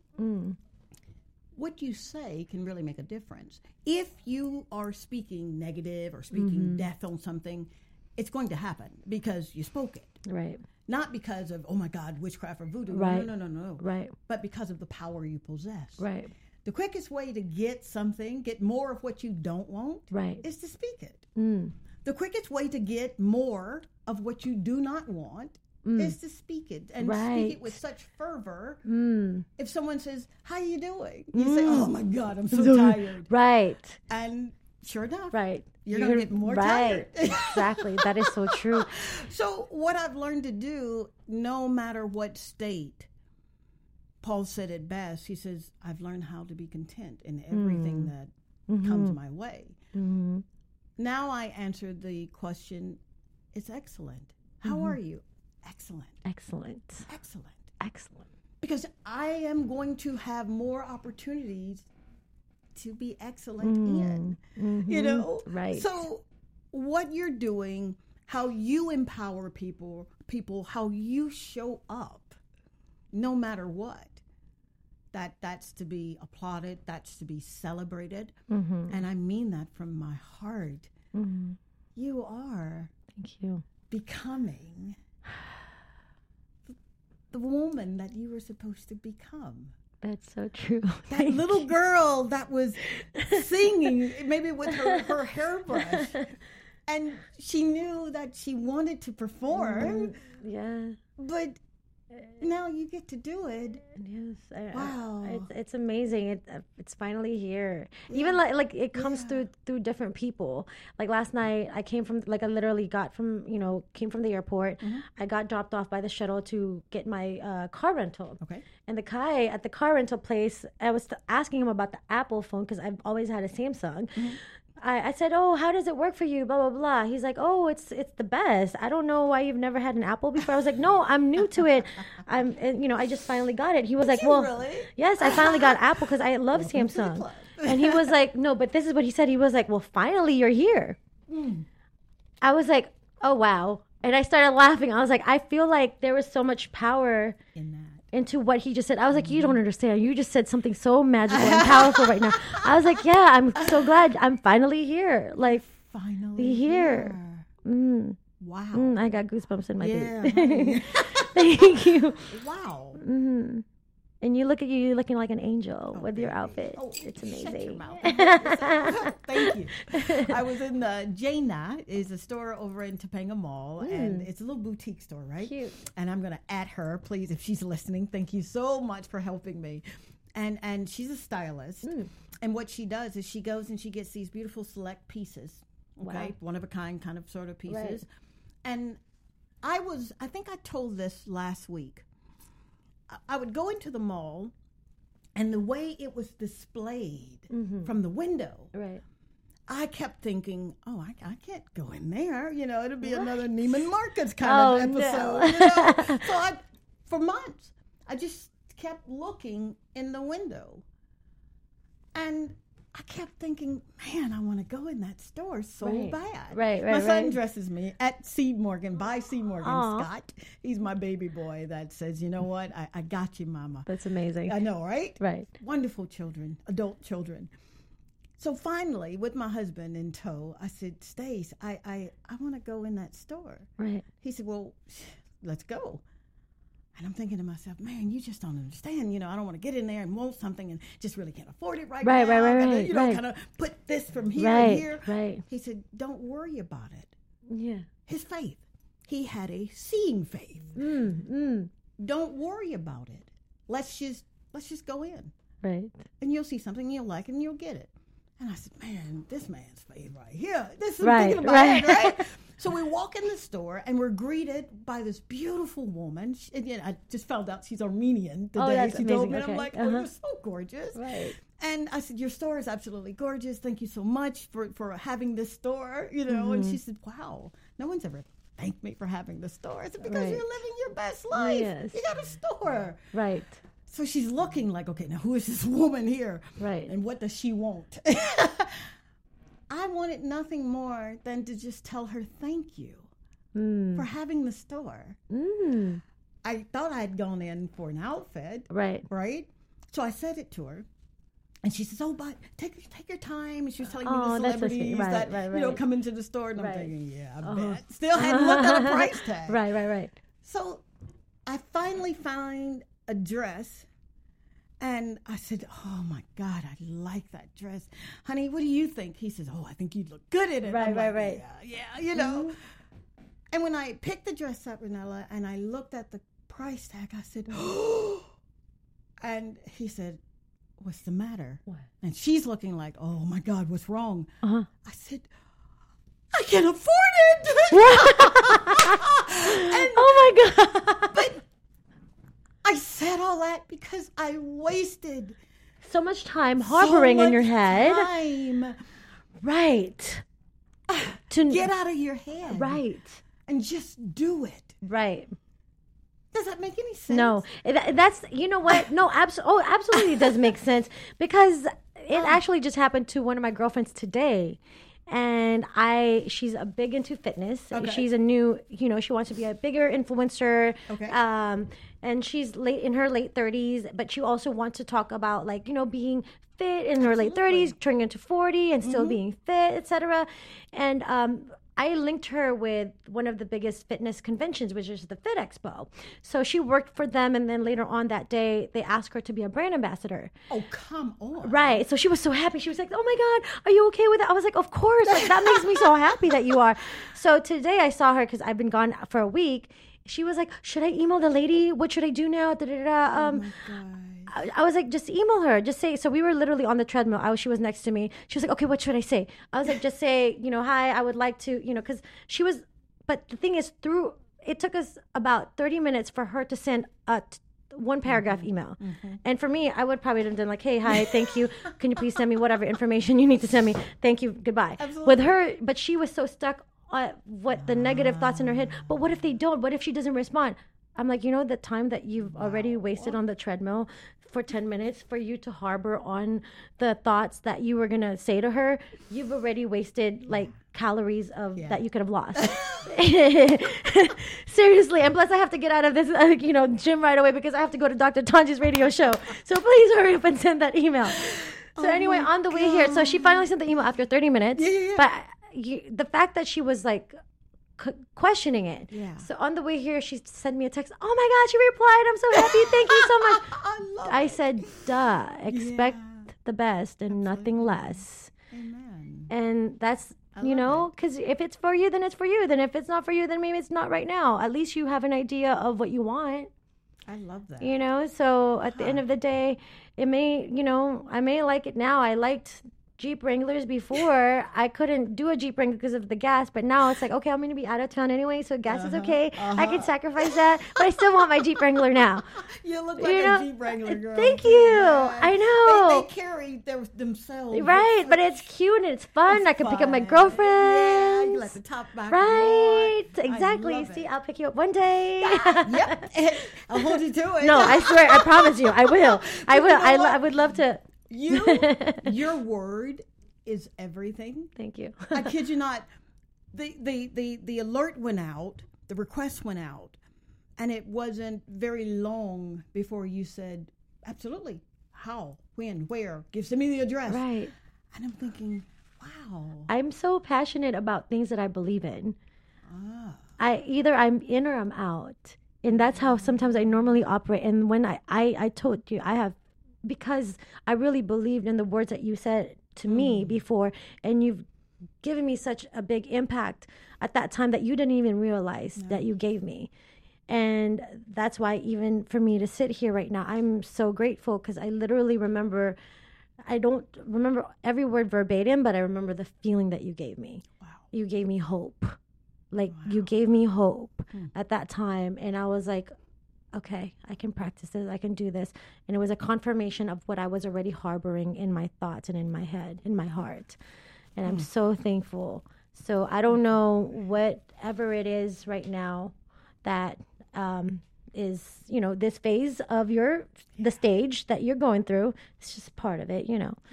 what you say can really make a difference. If you are speaking negative or speaking death on something, it's going to happen because you spoke it. Right. Not because of, oh my God, witchcraft or voodoo. Right. No, no, no, no. Right. But because of the power you possess. Right. The quickest way to get something, get more of what you don't want, Right. is to speak it. Mm. The quickest way to get more of what you do not want Mm. is to speak it and Right. speak it with such fervor. Mm. If someone says, "How you doing?" You Mm. say, "Oh my God, I'm so tired." Right. And sure enough, Right. you're gonna get more right. tired. Exactly. That is so true. So what I've learned to do, no matter what state, Paul said it best. He says, "I've learned how to be content in everything Mm. that Mm-hmm. comes my way." Mm-hmm. Now I answered the question, it's excellent. How Mm-hmm. are you? Excellent. Excellent. Excellent. Excellent. Because I am going to have more opportunities to be excellent in. Mm-hmm. You know? Right. So what you're doing, how you empower people, people, how you show up, no matter what, that that's to be applauded, that's to be celebrated. Mm-hmm. And I mean that from my heart. Mm-hmm. You are Thank you. becoming the woman that you were supposed to become. That's so true. That Thank little you. girl that was singing, maybe with her, her hairbrush, and she knew that she wanted to perform, Yeah. but now you get to do it. Yes. I, Wow. I, it's, it's amazing. It, uh, it's finally here. Even like like it comes Yeah. through through different people. Like last night, I came from like I literally got from you know came from the airport. Mm-hmm. I got dropped off by the shuttle to get my uh, car rental. Okay. And the guy at the car rental place, I was asking him about the Apple phone because I've always had a Samsung. I, I said, "Oh, how does it work for you?" Blah blah blah. He's like, "Oh, it's it's the best. I don't know why you've never had an Apple before." I was like, "No, I'm new to it. I'm and, you know I just finally got it." He was like, you "Well, really? yes, I finally got Apple because I love Welcome to the Samsung." club. And he was like, "No, but this is what he said." He was like, "Well, finally you're here." I was like, "Oh wow." And I started laughing. I was like, I feel like there was so much power In that. into what he just said. I was like, you don't understand. You just said something so magical and powerful right now. I was like, yeah, I'm so glad I'm finally here. Like, Finally here. Mm, Wow. mm, I got goosebumps in my Yeah, boot. honey. Thank you. Wow. hmm And you look at you, you're looking like an angel with your baby. outfit. Oh, It's shut your amazing. mouth. Thank you. I was in the Jaina, is a store over in Topanga Mall, and it's a little boutique store, right? Cute. And I'm going to add her, please, if she's listening. Thank you so much for helping me. And and she's a stylist, and what she does is she goes and she gets these beautiful select pieces, okay, Wow. one of a kind kind of sort of pieces. Right. And I was, I think I told this last week. I would go into the mall, and the way it was displayed from the window, Right. I kept thinking, oh, I, I can't go in there. You know, it'll be another Neiman Marcus kind Oh, of no. episode. You know? So I, for months, I just kept looking in the window. And I kept thinking, man, I want to go in that store so Right. bad. Right, right, My son right. dresses me at C. Morgan, by C. Morgan Aw. Scott. He's my baby boy that says, you know what, I, I got you, mama. That's amazing. I know, right? Right. Wonderful children, adult children. So finally, with my husband in tow, I said, Stace, I, I, I want to go in that store. Right. He said, well, let's go. And I'm thinking to myself, man, you just don't understand. You know, I don't want to get in there and want something and just really can't afford it right, Right, now. right, right, Gotta, right, you know, right. kind of put this from here Right, and here. right. He said, don't worry about it. Yeah. His faith. He had a seeing faith. Mm, mm. Don't worry about it. Let's just let's just go in. Right. And you'll see something you'll like and you'll get it. And I said, man, this man's faith right here. This is Right, thinking about right. it, right? So we walk in the store and we're greeted by this beautiful woman. She, and, you know, I just found out she's Armenian today. Oh, that's she told amazing. me, and I'm Okay. like, oh, Uh-huh. you're so gorgeous. Right. And I said, your store is absolutely gorgeous. Thank you so much for, for having this store, you know. Mm-hmm. And she said, wow, no one's ever thanked me for having the store. I said, because Right. you're living your best life. Yes. You got a store. Right. So she's looking like, okay, now who is this woman here? Right. And what does she want? I wanted nothing more than to just tell her thank you Mm. for having the store. Mm. I thought I had gone in for an outfit, Right. right? So I said it to her. And she says, oh, but take take your time. And she was telling me Oh, the that's so sweet. celebrities Right, that, right, you know, right. come into the store. And I'm Right. thinking, yeah, I Uh-huh. bet. Still hadn't looked at a price tag. Right, right, right. So I finally found a dress, and I said, oh, my God, I like that dress. Honey, what do you think? He says, oh, I think you'd look good in it. Right, I'm right, like, right. Yeah, yeah, you know. And when I picked the dress up, Renella, and I looked at the price tag, I said, oh. And he said, what's the matter? What? And she's looking like, oh, my God, what's wrong? Uh-huh. I said, I can't afford it. And, oh, my God. But I said all that because I wasted so much time harboring so in your much head. Time. Right. To get out of your head. Right. And just do it. Right. Does that make any sense? No, That- that's, you know what? No, abso- oh, absolutely does make sense because it actually just happened to one of my girlfriends today. And I, she's a big into fitness. Okay. She's a new, you know, she wants to be a bigger influencer. Okay. Um, and she's late in her late thirties, but she also wants to talk about like, you know, being fit in her late thirties, turning into forty and still being fit, et cetera. And, um, I linked her with one of the biggest fitness conventions, which is the Fit Expo. So she worked for them, and then later on that day, they asked her to be a brand ambassador. Oh, come on. Right. So she was so happy. She was like, oh my God, are you okay with it? I was like, of course. Like, that makes me so happy that you are. So today I saw her because I've been gone for a week. She was like, should I email the lady? What should I do now? Da, da, da. Um, Oh, my God. I, I was like, just email her. Just say. So we were literally on the treadmill. I was, she was next to me. She was like, okay, what should I say? I was like, just say, you know, hi, I would like to, you know, because she was, but the thing is, through, it took us about thirty minutes for her to send a t- one paragraph Mm-hmm. email. And for me, I would probably have done like, hey, hi, thank you. Can you please send me whatever information you need to send me? Thank you. Goodbye. Absolutely. With her, but she was so stuck on what the negative thoughts in her head. But what if they don't? What if she doesn't respond? I'm like, you know, the time that you've already wasted on the treadmill for ten minutes for you to harbor on the thoughts that you were going to say to her, you've already wasted like calories of Yeah. that you could have lost. Seriously. And plus I have to get out of this, uh, you know, gym right away because I have to go to Doctor Tanji's radio show. So please hurry up and send that email. So anyway, my on the way here, so she finally sent the email after thirty minutes. Yeah, yeah, yeah. But you, the fact that she was like, c- questioning it. Yeah. So on the way here, she sent me a text. Oh my God, she replied. I'm so happy. Thank you so much. I love I it. said, duh, expect Yeah. the best and nothing less. Amen. And that's, I you love know, because if it's for you, then it's for you. Then if it's not for you, then maybe it's not right now. At least you have an idea of what you want, I love that. you know? So at the end of the day, it may, you know, I may like it now. I liked Jeep Wranglers before. I couldn't do a Jeep Wrangler because of the gas, but now it's like, okay, I'm going to be out of town anyway, so gas is okay. I can sacrifice that, but I still want my Jeep Wrangler now. You look like You a know, Jeep Wrangler girl. thank too, you. man. I know. They, they carry their, themselves. Right, but it's cute and it's fun. It's I can pick up my fun. girlfriends. Yeah, you let the top back. Right, on. I exactly. love See, it. I'll pick you up one day. Yep. I'll hold you to it. No, I swear, I promise you, I will. I But will. you know I, lo- what? I would love to. You, your word is everything. Thank you. I kid you not. The, the, the, the alert went out, the request went out, and it wasn't very long before you said, absolutely. How? When? Where? Give send me the address. Right. And I'm thinking, wow. I'm so passionate about things that I believe in. Ah. I either I'm in or I'm out. And that's how sometimes I normally operate. And when I, I, I told you, I have, because I really believed in the words that you said to me before, and you've given me such a big impact at that time that you didn't even realize that you gave me. And that's why even for me to sit here right now, I'm so grateful because I literally remember, I don't remember every word verbatim, but I remember the feeling that you gave me. Wow. You gave me hope. Like you gave me hope at that time. And I was like, okay, I can practice this. I can do this. And it was a confirmation of what I was already harboring in my thoughts and in my head, in my heart. And I'm so thankful. So I don't know whatever it is right now that um, is, you know, this phase of your, the stage that you're going through. It's just part of it, you know.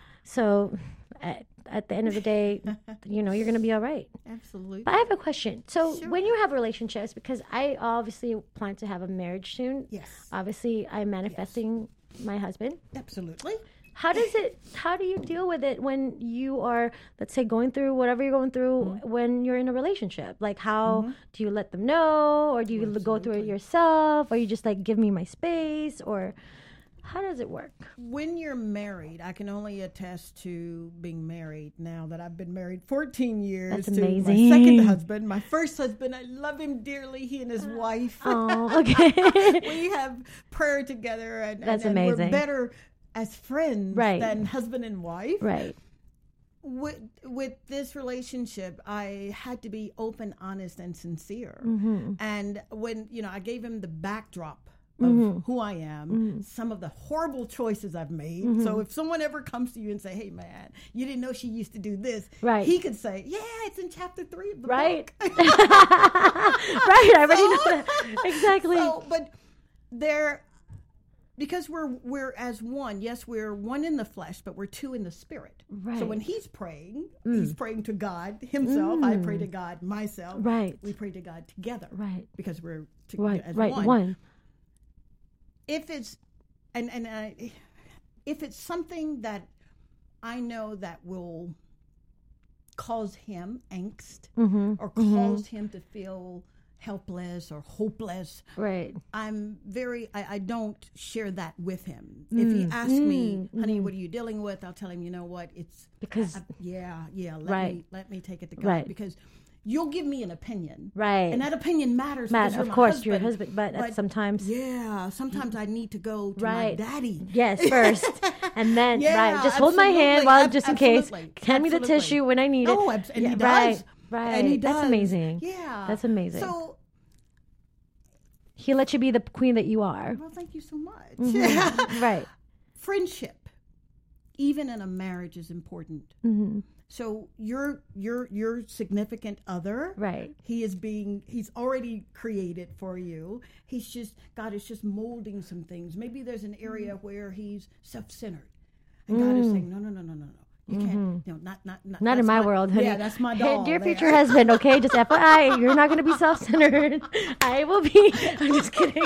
So at, at the end of the day, you know, you're going to be all right. Absolutely. But I have a question. So Sure. when you have relationships, because I obviously plan to have a marriage soon. Yes. Obviously, I'm manifesting my husband. Absolutely. How does it, how do you deal with it when you are, let's say, going through whatever you're going through Mm-hmm. when you're in a relationship? Like how do you let them know, or do you go through it yourself, or you just like give me my space, or How does it work? When you're married, I can only attest to being married now that I've been married fourteen years. That's to amazing. my second husband. My first husband, I love him dearly. He and his wife. Oh, okay. We have prayer together, and, That's and, and amazing. we're better as friends Right. than husband and wife. Right. With with this relationship, I had to be open, honest, and sincere. Mm-hmm. And when you know, I gave him the backdrop of Mm-hmm. who I am, Mm-hmm. some of the horrible choices I've made. Mm-hmm. So if someone ever comes to you and say, "Hey, man, you didn't know she used to do this," Right. he could say, "Yeah, it's in chapter three of the Right. book." Right. I already know that. Exactly. So, but there, because we're we're as one. Yes, we're one in the flesh, but we're two in the spirit. Right. So when he's praying, he's praying to God himself. I pray to God myself. Right. We pray to God together. Right. Because we're to, Right. as Right. one. One. If it's and and I, if it's something that I know that will cause him angst Mm-hmm. or cause him to feel helpless or hopeless, Right. I'm very, I, I don't share that with him. If he asks me, honey, what are you dealing with? I'll tell him, you know what, it's, Because- I- yeah, yeah, let Right. me, let me take it to God. Right. Because you'll give me an opinion. Right. And that opinion matters. Matt, because you're of my course, husband, you're your husband, but, sometimes. Yeah, sometimes I need to go to Right. my daddy. Yes, first. And then, Yeah, right. Just hold my hand absolutely, while, ab- just in case. absolutely, Hand me the absolutely. tissue when I need No, it. abs- and he Yeah, does. Right. Right. And he That's does. amazing. Yeah. That's amazing. So, He let you be the queen that you are. well, thank you so much. Mm-hmm. Right. Friendship, even in a marriage, is important. Mm-hmm. So your your your significant other, Right. He is being he's already created for you. He's just God is just molding some things. Maybe there's an area where he's self-centered, and God is saying, no, no, no, no, no, no. You can't. No, not not not. Not in that's my, world, honey. Yeah, that's my Hey, dog. dear there. future husband, okay? Just F Y I, you're not going to be self-centered. I will be. I'm just kidding.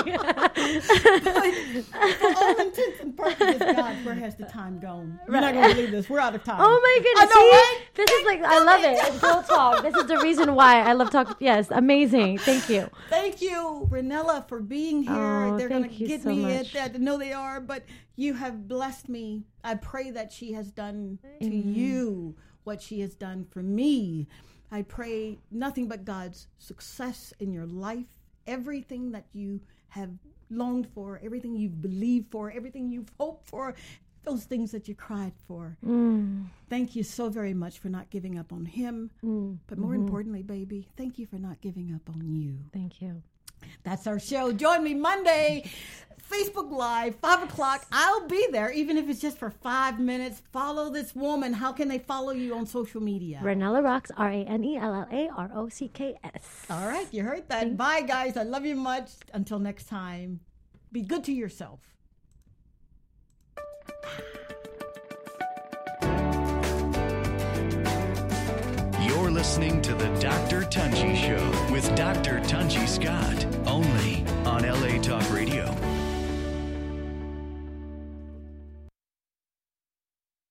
For all intents and purposes, God, where has the time gone? You're not going to believe this. We're out of time. Oh my goodness. I know, See? right? This is like, I love it. It's Girl Talk. This is the reason why I love talk. Yes, amazing. Thank you. Thank you, Renella, for being here. Oh, They're going thank to you get so me much. at that. I know they are, but you have blessed me. I pray that she has done to you what she has done for me. I pray nothing but God's success in your life, everything that you have longed for, everything you've believed for, everything you've hoped for, those things that you cried for. Mm. Thank you so very much for not giving up on him. Mm. But more importantly, baby, thank you for not giving up on you. Thank you. That's our show. Join me Monday, Facebook Live, five o'clock. I'll be there, even if it's just for five minutes. Follow this woman. How can they follow you on social media? Renella Rocks, R A N E L L A R O C K S. All right, you heard that. Bye, guys. I love you much. Until next time, be good to yourself. You're listening to the Doctor Tunji Show with Doctor Tunji Scott, only on L A Talk Radio.